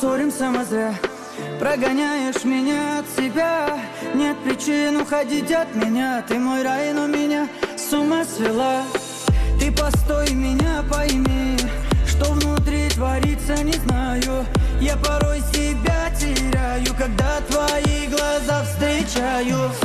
ссоримся мы зря. Прогоняешь меня от себя. Нет причин уходить от меня. Ты мой рай, но меня с ума свела. Ты постой, меня пойми. Что внутри творится, не знаю. Я порой себя теряю, когда твои глаза встречаю.